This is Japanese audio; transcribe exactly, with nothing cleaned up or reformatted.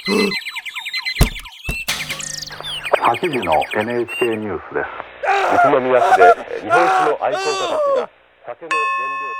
はちじの エヌエイチケー ニュースです。 宇都宮市で日本酒の愛好家たちが酒の原料